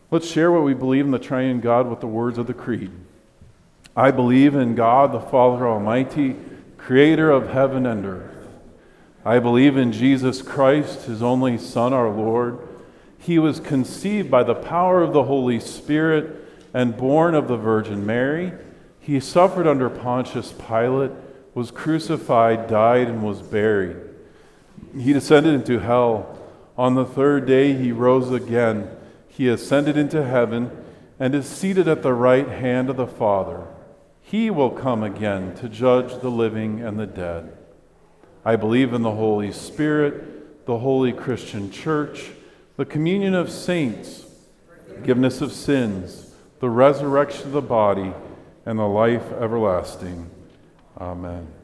Let's share what we believe in the triune God with the words of the Creed. I believe in God, the Father Almighty, creator of heaven and earth. I believe in Jesus Christ, his only Son, our Lord. He was conceived by the power of the Holy Spirit and born of the Virgin Mary. He suffered under Pontius Pilate, was crucified, died, and was buried. He descended into hell. On the third day he rose again. He ascended into heaven and is seated at the right hand of the Father. He will come again to judge the living and the dead. I believe in the Holy Spirit, the holy Christian Church, the communion of saints, forgiveness of sins, the resurrection of the body, and the life everlasting. Amen.